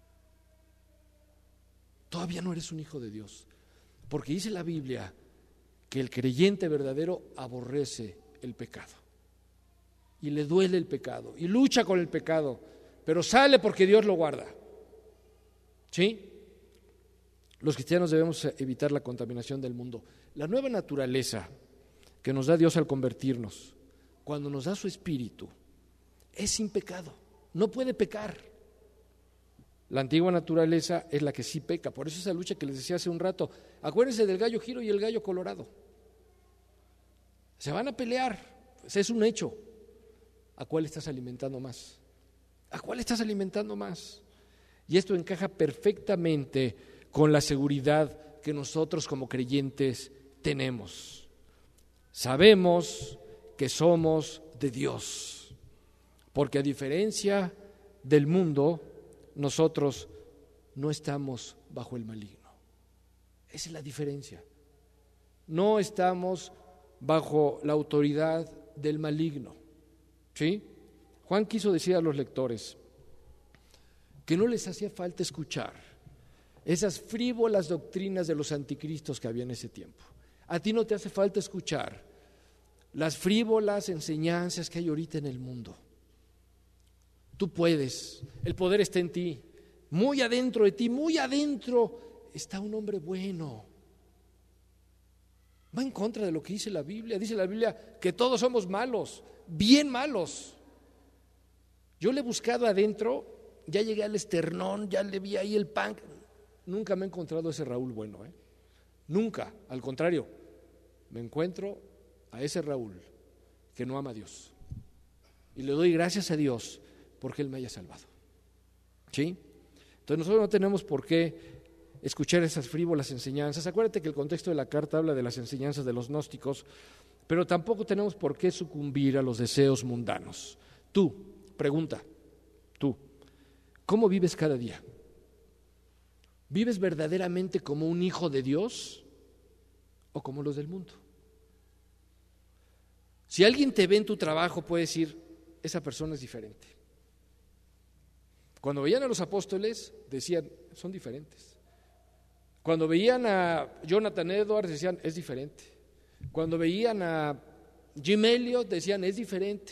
Todavía no eres un hijo de Dios, porque dice la Biblia que el creyente verdadero aborrece el pecado y le duele el pecado y lucha con el pecado, pero sale porque Dios lo guarda. ¿Sí? Los cristianos debemos evitar la contaminación del mundo. La nueva naturaleza que nos da Dios al convertirnos, cuando nos da su espíritu, es sin pecado, no puede pecar. La antigua naturaleza es la que sí peca, por eso esa lucha que les decía hace un rato, acuérdense del gallo giro y el gallo colorado. Se van a pelear, ese es un hecho. ¿A cuál estás alimentando más? ¿A cuál estás alimentando más? Y esto encaja perfectamente con la seguridad que nosotros como creyentes tenemos. Sabemos que somos de Dios, porque a diferencia del mundo, nosotros no estamos bajo el maligno. Esa es la diferencia. No estamos bajo la autoridad del maligno. ¿Sí? Juan quiso decir a los lectores que no les hacía falta escuchar esas frívolas doctrinas de los anticristos que había en ese tiempo. A ti no te hace falta escuchar las frívolas enseñanzas que hay ahorita en el mundo. Tú puedes, el poder está en ti, muy adentro de ti, muy adentro está un hombre bueno. Va en contra de lo que dice la Biblia. Dice la Biblia que todos somos malos, bien malos. Yo le he buscado adentro, ya llegué al esternón, ya le vi ahí el pan. Nunca me he encontrado a ese Raúl bueno, ¿eh? Nunca, al contrario, me encuentro a ese Raúl que no ama a Dios. Y le doy gracias a Dios porque Él me haya salvado. ¿Sí? Entonces nosotros no tenemos por qué escuchar esas frívolas enseñanzas. Acuérdate que el contexto de la carta habla de las enseñanzas de los gnósticos, pero tampoco tenemos por qué sucumbir a los deseos mundanos. Tú, pregunta, tú, ¿cómo vives cada día? ¿Vives verdaderamente como un hijo de Dios o como los del mundo? Si alguien te ve en tu trabajo, puede decir, esa persona es diferente. Cuando veían a los apóstoles, decían, son diferentes. Cuando veían a Jonathan Edwards, decían, es diferente. Cuando veían a Jim Elliot, decían, es diferente.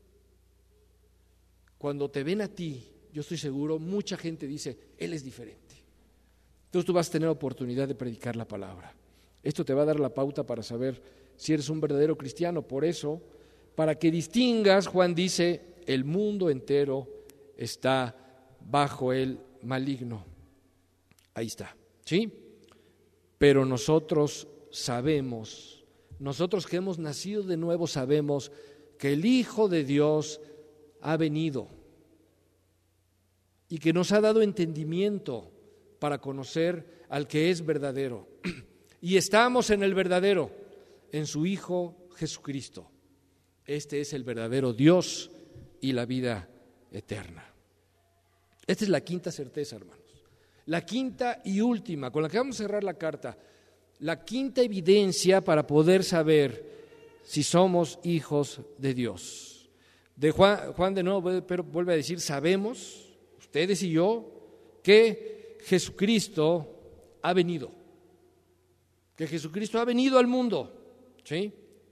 Cuando te ven a ti, yo estoy seguro, mucha gente dice, él es diferente. Entonces tú vas a tener oportunidad de predicar la palabra. Esto te va a dar la pauta para saber si eres un verdadero cristiano. Por eso, para que distingas, Juan dice, el mundo entero está bajo el maligno. Ahí está, ¿sí? Pero nosotros sabemos, nosotros que hemos nacido de nuevo sabemos que el Hijo de Dios ha venido y que nos ha dado entendimiento para conocer al que es verdadero. Y estamos en el verdadero, en su Hijo Jesucristo. Este es el verdadero Dios y la vida eterna. Esta es la quinta certeza, hermanos. La quinta y última, con la que vamos a cerrar la carta, la quinta evidencia para poder saber si somos hijos de Dios. De Juan, Juan de nuevo pero vuelve a decir, sabemos, ustedes y yo, que Jesucristo ha venido. Que Jesucristo ha venido al mundo, ¿sí?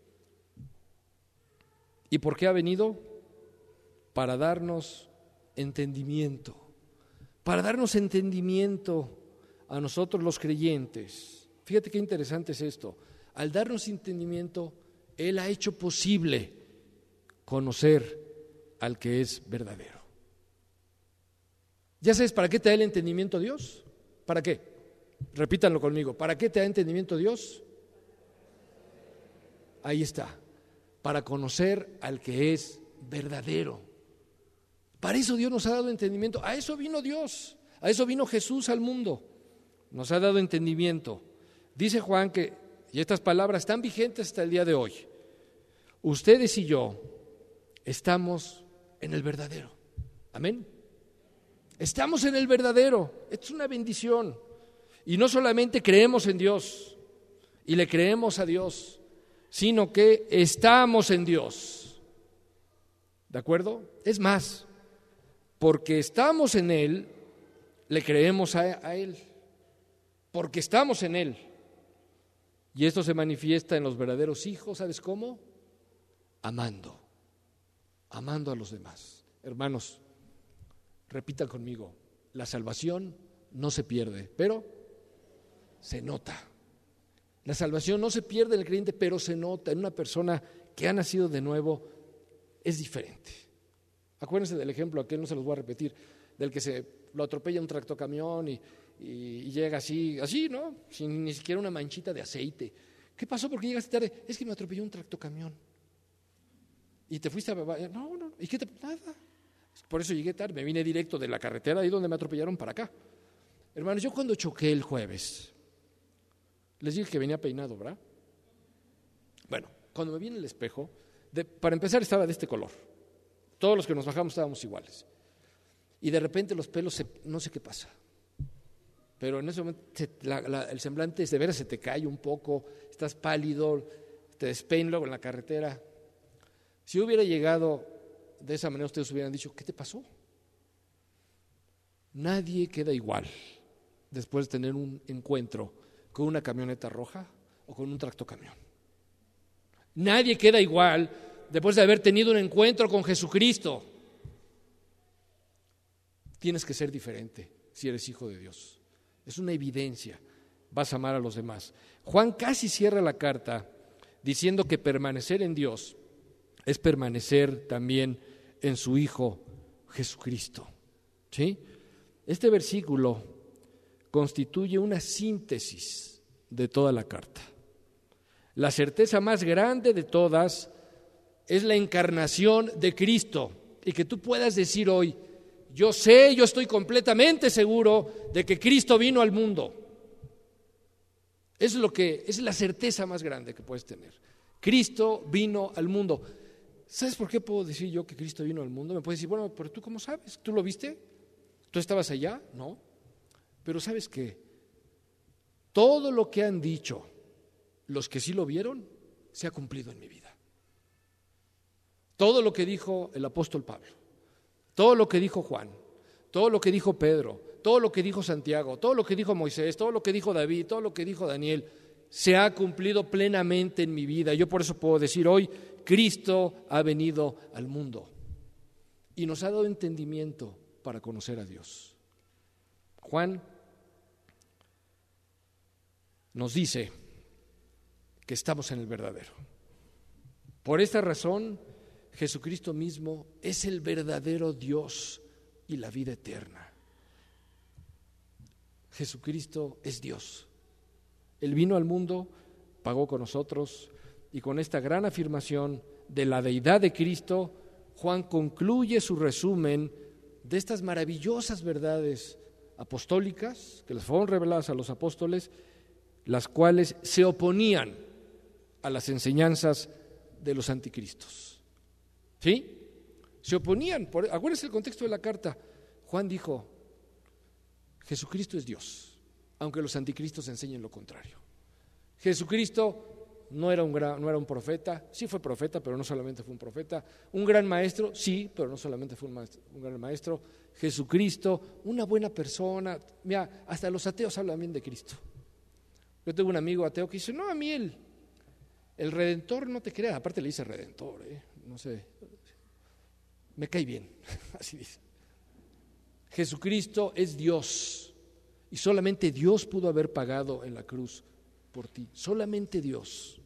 ¿Y por qué ha venido? Para darnos entendimiento, para darnos entendimiento a nosotros los creyentes. Fíjate qué interesante es esto. Al darnos entendimiento, Él ha hecho posible conocer al que es verdadero. ¿Ya sabes para qué te da el entendimiento Dios? ¿Para qué? Repítanlo conmigo. ¿Para qué te da entendimiento Dios? Ahí está. Para conocer al que es verdadero. Para eso Dios nos ha dado entendimiento. A eso vino Dios. A eso vino Jesús al mundo. Nos ha dado entendimiento. Dice Juan que, y estas palabras están vigentes hasta el día de hoy, ustedes y yo estamos en el verdadero. Amén. Estamos en el verdadero. Esto es una bendición. Y no solamente creemos en Dios y le creemos a Dios, sino que estamos en Dios. ¿De acuerdo? Es más, porque estamos en Él, le creemos a, a Él. Porque estamos en Él. Y esto se manifiesta en los verdaderos hijos, ¿sabes cómo? Amando. Amando a los demás. Hermanos, repitan conmigo, la salvación no se pierde, pero se nota. La salvación no se pierde en el creyente, pero se nota en una persona que ha nacido de nuevo, es diferente. Acuérdense del ejemplo, aquel no se los voy a repetir, del que se lo atropella un tractocamión y, y, y llega así, así, ¿no? Sin ni siquiera una manchita de aceite. ¿Qué pasó? ¿Por qué llegaste tarde? Es que me atropelló un tractocamión. Y te fuiste a... No, no, ¿y qué te... Nada. Por eso llegué tarde, me vine directo de la carretera ahí donde me atropellaron para acá. Hermanos, yo cuando choqué el jueves, les dije que venía peinado, ¿verdad? Bueno, cuando me vi en el espejo, de, para empezar estaba de este color. Todos los que nos bajamos estábamos iguales. Y de repente los pelos, se, no sé qué pasa, pero en ese momento se, la, la, el semblante de veras se te cae un poco, estás pálido, te despeinas luego en la carretera. Si hubiera llegado de esa manera, ustedes hubieran dicho, ¿qué te pasó? Nadie queda igual después de tener un encuentro con una camioneta roja o con un tractocamión. Nadie queda igual después de haber tenido un encuentro con Jesucristo. Tienes que ser diferente si eres hijo de Dios. Es una evidencia. Vas a amar a los demás. Juan casi cierra la carta diciendo que permanecer en Dios es permanecer también en su Hijo Jesucristo. ¿Sí? Este versículo constituye una síntesis de toda la carta. La certeza más grande de todas es la encarnación de Cristo, y que tú puedas decir hoy, yo sé, yo estoy completamente seguro de que Cristo vino al mundo. Es lo que es la certeza más grande que puedes tener. Cristo vino al mundo. ¿Sabes por qué puedo decir yo que Cristo vino al mundo? Me puedes decir, bueno, pero tú ¿cómo sabes? ¿Tú lo viste? ¿Tú estabas allá? No. Pero ¿sabes qué? Todo lo que han dicho los que sí lo vieron se ha cumplido en mi vida. Todo lo que dijo el apóstol Pablo, todo lo que dijo Juan, todo lo que dijo Pedro, todo lo que dijo Santiago, todo lo que dijo Moisés, todo lo que dijo David, todo lo que dijo Daniel, se ha cumplido plenamente en mi vida. Yo por eso puedo decir hoy, Cristo ha venido al mundo y nos ha dado entendimiento para conocer a Dios. Juan nos dice que estamos en el verdadero. Por esta razón, Jesucristo mismo es el verdadero Dios y la vida eterna. Jesucristo es Dios. Él vino al mundo, pagó con nosotros, y con esta gran afirmación de la deidad de Cristo, Juan concluye su resumen de estas maravillosas verdades apostólicas que les fueron reveladas a los apóstoles, las cuales se oponían a las enseñanzas de los anticristos. ¿Sí? Se oponían. Por, acuérdense el contexto de la carta. Juan dijo: Jesucristo es Dios, aunque los anticristos enseñen lo contrario. Jesucristo no era un gran, no era un profeta, sí fue profeta, pero no solamente fue un profeta. Un gran maestro, sí, pero no solamente fue un, maestro, un gran maestro. Jesucristo, una buena persona. Mira, hasta los ateos hablan bien de Cristo. Yo tengo un amigo ateo que dice: no, a mí el, el Redentor no te crea. Aparte le dice Redentor, ¿eh? No sé, me cae bien, así dice. Jesucristo es Dios y solamente Dios pudo haber pagado en la cruz por ti, solamente Dios.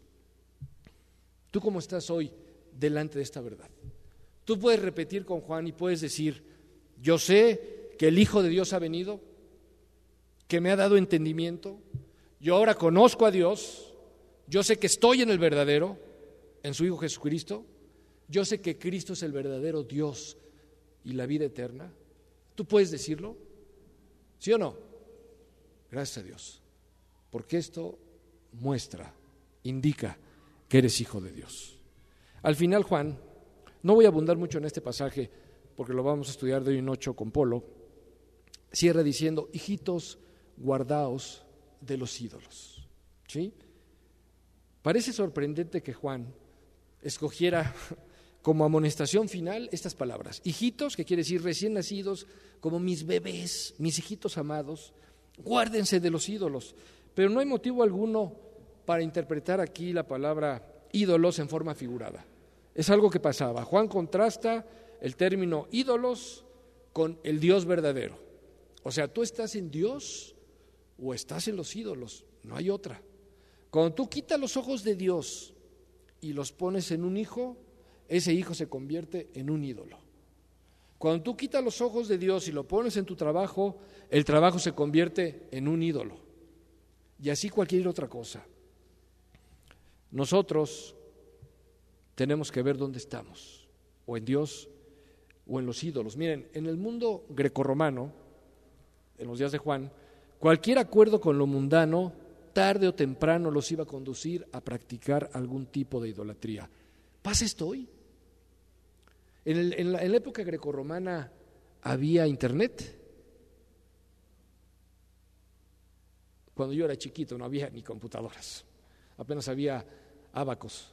¿Tú cómo estás hoy delante de esta verdad? Tú puedes repetir con Juan y puedes decir: yo sé que el Hijo de Dios ha venido, que me ha dado entendimiento, yo ahora conozco a Dios, yo sé que estoy en el verdadero, en su Hijo Jesucristo, yo sé que Cristo es el verdadero Dios y la vida eterna. ¿Tú puedes decirlo? ¿Sí o no? Gracias a Dios, porque esto muestra, indica que eres hijo de Dios. Al final, Juan, no voy a abundar mucho en este pasaje porque lo vamos a estudiar de hoy en ocho con Polo, cierra diciendo: hijitos, guardaos de los ídolos. ¿Sí? Parece sorprendente que Juan escogiera como amonestación final estas palabras: hijitos, que quiere decir recién nacidos, como mis bebés, mis hijitos amados, guárdense de los ídolos. Pero no hay motivo alguno para interpretar aquí la palabra ídolos en forma figurada. Es algo que pasaba. Juan contrasta el término ídolos con el Dios verdadero. O sea, tú estás en Dios o estás en los ídolos, no hay otra. Cuando tú quitas los ojos de Dios y los pones en un hijo, ese hijo se convierte en un ídolo. Cuando tú quitas los ojos de Dios y lo pones en tu trabajo, el trabajo se convierte en un ídolo. Y así cualquier otra cosa. Nosotros tenemos que ver dónde estamos, o en Dios o en los ídolos. Miren, en el mundo grecorromano, en los días de Juan, cualquier acuerdo con lo mundano, tarde o temprano los iba a conducir a practicar algún tipo de idolatría. ¿Pasa esto hoy? En, el, en, la, en la época grecorromana había internet. Cuando yo era chiquito no había ni computadoras, apenas había ábacos.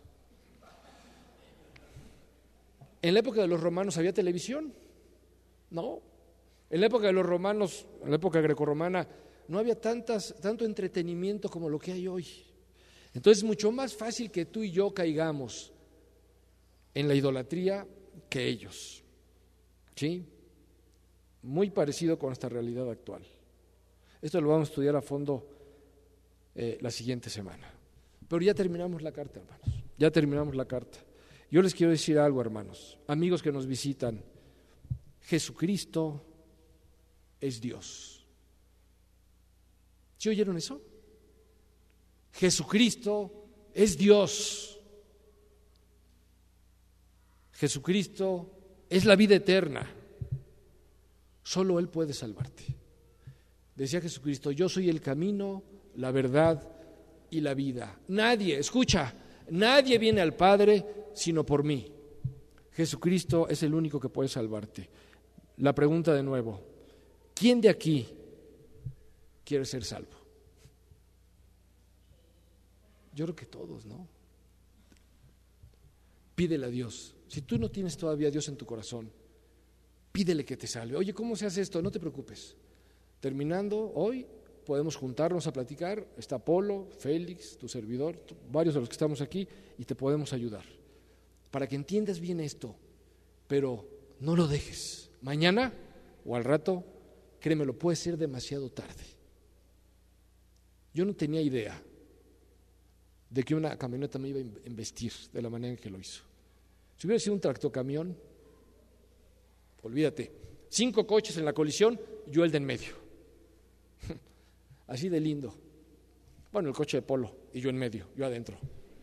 En la época de los romanos había televisión, no. En la época de los romanos, en la época grecorromana, no había tantas, tanto entretenimiento como lo que hay hoy. Entonces es mucho más fácil que tú y yo caigamos en la idolatría que ellos. ¿Sí? Muy parecido con esta realidad actual. Esto lo vamos a estudiar a fondo eh, la siguiente semana. Pero ya terminamos la carta, hermanos. Ya terminamos la carta. Yo les quiero decir algo, hermanos, amigos que nos visitan. Jesucristo es Dios. ¿Sí oyeron eso? Jesucristo es Dios. Jesucristo es la vida eterna. Solo Él puede salvarte. Decía Jesucristo: yo soy el camino, la verdad y la vida. Nadie, escucha, nadie viene al Padre sino por mí. Jesucristo es el único que puede salvarte. La pregunta de nuevo: ¿quién de aquí quiere ser salvo? Yo creo que todos, ¿no? Pídele a Dios. Si tú no tienes todavía a Dios en tu corazón, pídele que te salve. Oye, ¿cómo se hace esto? No te preocupes. Terminando hoy, podemos juntarnos a platicar. Está Polo, Félix, tu servidor, varios de los que estamos aquí, y te podemos ayudar para que entiendas bien esto. Pero no lo dejes. Mañana o al rato, créemelo, puede ser demasiado tarde. Yo no tenía idea de que una camioneta me iba a embestir de la manera en que lo hizo. Si hubiera sido un tractocamión, olvídate, Cinco coches en la colisión, yo el de en medio. Así de lindo. Bueno, el coche de Polo y yo en medio, yo adentro.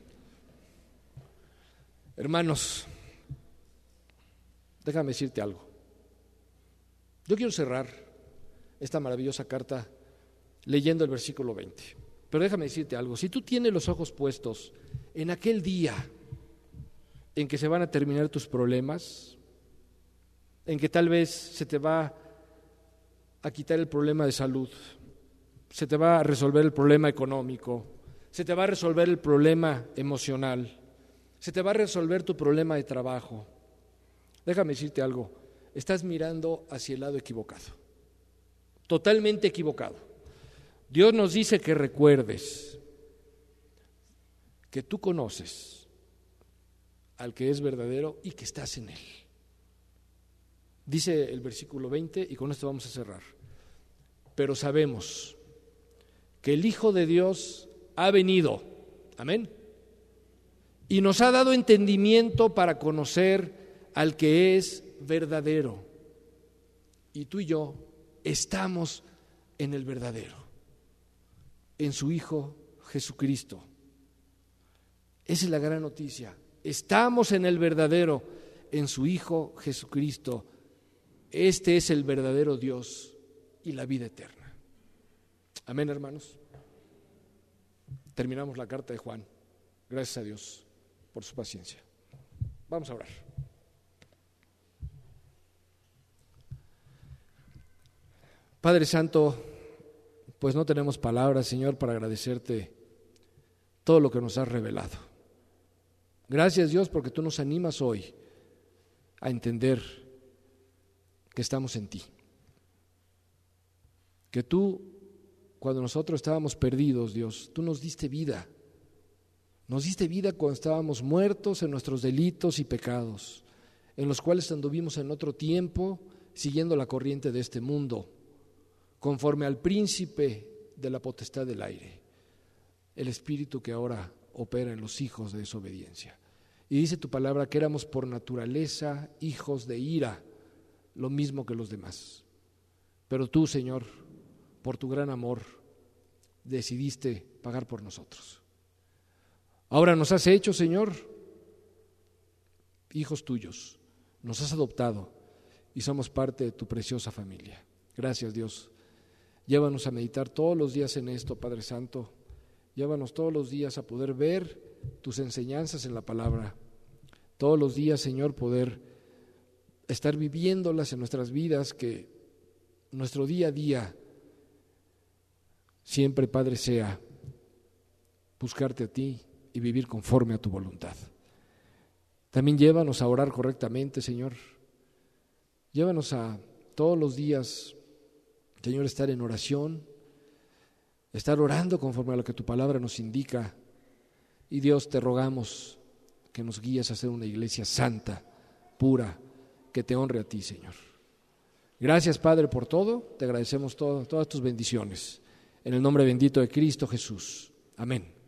Hermanos, déjame decirte algo. Yo quiero cerrar esta maravillosa carta leyendo el versículo veinte. Pero déjame decirte algo. Si tú tienes los ojos puestos en aquel día en que se van a terminar tus problemas, en que tal vez se te va a quitar el problema de salud, se te va a resolver el problema económico, se te va a resolver el problema emocional, se te va a resolver tu problema de trabajo, déjame decirte algo, estás mirando hacia el lado equivocado, totalmente equivocado. Dios nos dice que recuerdes que tú conoces al que es verdadero y que estás en él. Dice el versículo veinte, y con esto vamos a cerrar. Pero sabemos que el Hijo de Dios ha venido, amén, y nos ha dado entendimiento para conocer al que es verdadero. Y tú y yo estamos en el verdadero, en su Hijo Jesucristo. Esa es la gran noticia. Estamos en el verdadero, en su Hijo Jesucristo. Este es el verdadero Dios y la vida eterna. Amén, hermanos. Terminamos la carta de Juan. Gracias a Dios por su paciencia. Vamos a orar. Padre Santo, pues no tenemos palabras, Señor, para agradecerte todo lo que nos has revelado. Gracias, Dios, porque tú nos animas hoy a entender que estamos en ti. Que tú, cuando nosotros estábamos perdidos, Dios, tú nos diste vida. Nos diste vida cuando estábamos muertos en nuestros delitos y pecados, en los cuales anduvimos en otro tiempo, siguiendo la corriente de este mundo, conforme al príncipe de la potestad del aire, el espíritu que ahora opera en los hijos de desobediencia. Y dice tu palabra que éramos por naturaleza hijos de ira, lo mismo que los demás. Pero tú, Señor, por tu gran amor, decidiste pagar por nosotros. Ahora nos has hecho, Señor, hijos tuyos, nos has adoptado y somos parte de tu preciosa familia. Gracias, Dios. Llévanos a meditar todos los días en esto, Padre Santo. Llévanos todos los días a poder ver tus enseñanzas en la palabra. Todos los días, Señor, poder estar viviéndolas en nuestras vidas, que nuestro día a día siempre, Padre, sea buscarte a ti y vivir conforme a tu voluntad. También llévanos a orar correctamente, Señor. Llévanos a todos los días, Señor, estar en oración, estar orando conforme a lo que tu palabra nos indica. Y Dios, te rogamos que nos guíes a ser una iglesia santa, pura, que te honre a ti, Señor. Gracias, Padre, por todo. Te agradecemos todo, todas tus bendiciones. En el nombre bendito de Cristo Jesús. Amén.